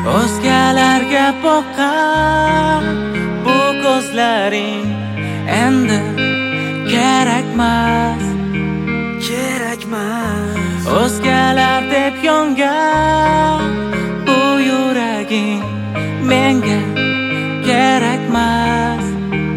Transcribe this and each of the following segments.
O'zgalarga boqqan bu ko'zlaring endi kerakmas. O'zgalar deb yongan bu yuraging menga kerakmas.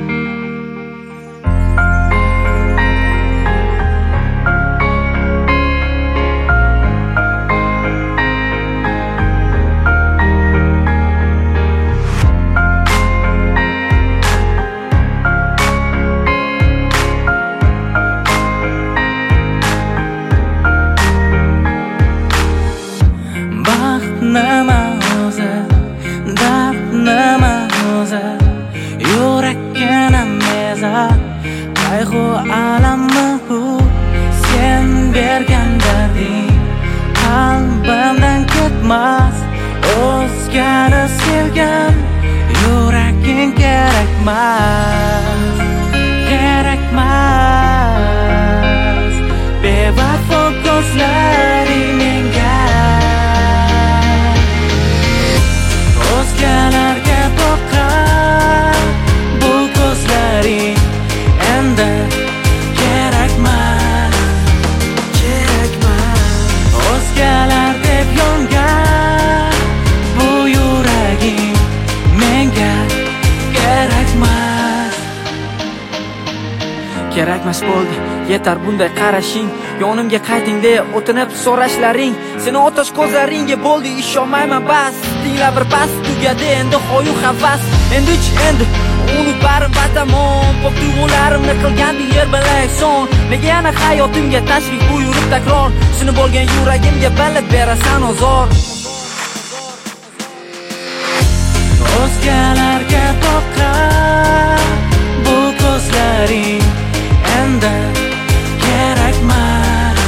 Nima o'zi, dard nima o'zi, yurakka mezar, qayg'u alammi bu, sen bergan darding qalbimdan ketmas. O'zgani sevgan yuraging kerakmas, kerakmas. Bevafo ko'zlaring menga o'zgalarga boqqan bu ko'zlaring endi kerakmas. O'zgalar deb yongan bu yuraging menga kerakmas. Kerakmas bo'ldi, yetar bunday qarashing. Yonimga qayting deya o'tinib so'rashlaring. Seni otash ko'zlaringga bo'ldi ishonmayman bas. Tingla bir pas tugadi endi hoyu havas. Endi unut barim batamon. Pok tuyg'ularimni qilgandi yer bilan son. Nega yana hayotimga tashrif buyurib takror sinib bo'lgan yuragimga bilib berasan ozor. O'zgalarga boqqan bu ko'zlaring endi kerakmas.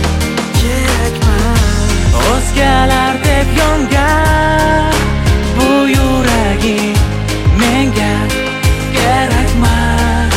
O'zgalar deb yongan bu yuraging menga kerakmas.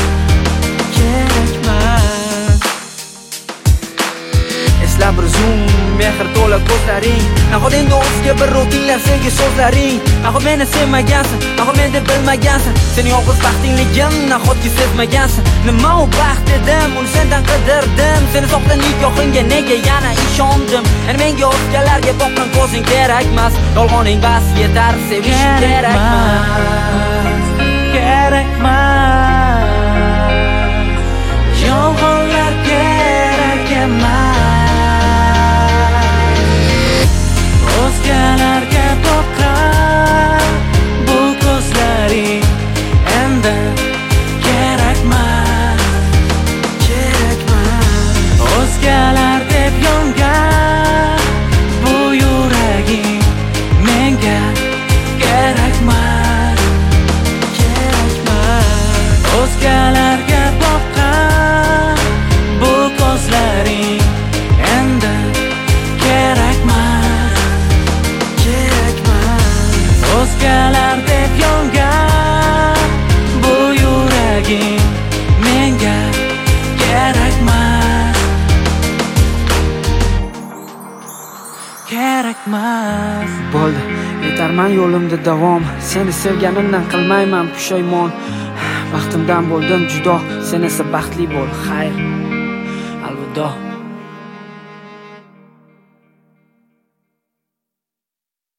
Esla bir zum mehr to'la ko'zlaring. Nahot endi o'zga bir tinglar senga so'zlaring. Nahot meni sevmagansan, nahot meni bilmagansan. Seni yolg'iz baxtingligim nahotki sezmagansan. Nima u baxt dedim, uni sendan qidirdim. Seni soxta nikohingga nega yana ishondim. Endi menga o'zgalarga boqqan ko'zing kerakmas. Yolg'oning bas yetar, sevish kerakmas. Kerakmas. Yolg'onlar kerak emas. O'zgalarga boqqan bu ko'zlaring endi kerakmas. O'zgalar deb yongan bu yuraging menga kerakmas. O'zgalarga boqqan bu ko'zlaring endi kerakmas. O'zgalar deb yongan bu yuraging menga kerakmas. Kerakmas. Bo'ldi, yetarman yo'limda davom. Seni sevganimdan qilmayman pushaymon. Baxtimdan bo'ldim judo, sen esa baxtli bo'l. Xayr. Alvido.